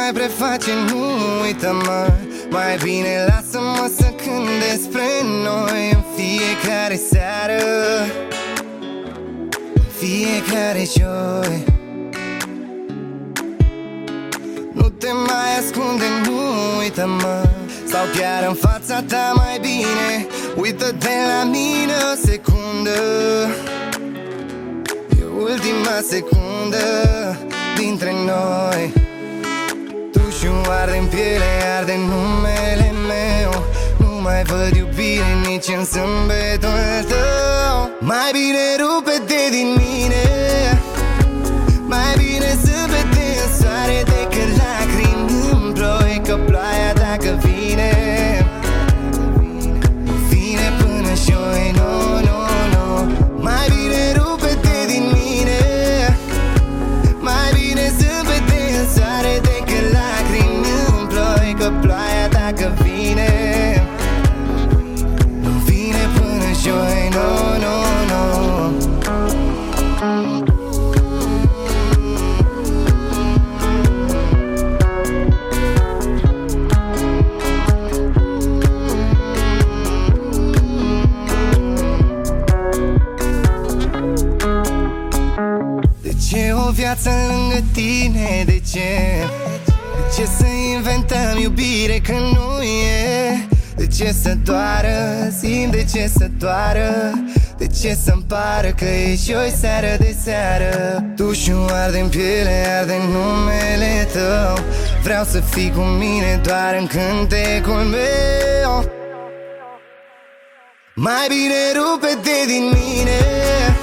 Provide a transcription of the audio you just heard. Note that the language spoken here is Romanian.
mai preface, nu uită-mă. Mai bine lasă-mă să cânt despre noi în fiecare seară, fiecare joi. Nu te mai ascunde, nu uită-mă. Sau chiar în fața ta mai bine, uită-te la mine o secundă. E ultima secundă dintre noi. Dușul arde în piele, arde numele meu. Nu mai văd iubire nici în zâmbetul tău. Mai bine rupe-te din mine, mai bine zâmbete în soare decât lacrimi în ploi. Că ploaia dacă vine, vine până joi, no, no, no. Mai bine rupe-te din mine, mai bine zâmbete în soare decât lacrimi în ploi. Că ploaia dacă vine, nu vine până joi, no, no, no. O viață lângă tine, de ce? De ce să inventăm iubire când nu e? De ce să doară, zi-mi de ce să doară? De ce să-mi pară că e joi seară de seară? Dușul arde în piele, arde numele tău. Vreau să fii cu mine doar în cântecul meu. Mai bine rupe-te din mine,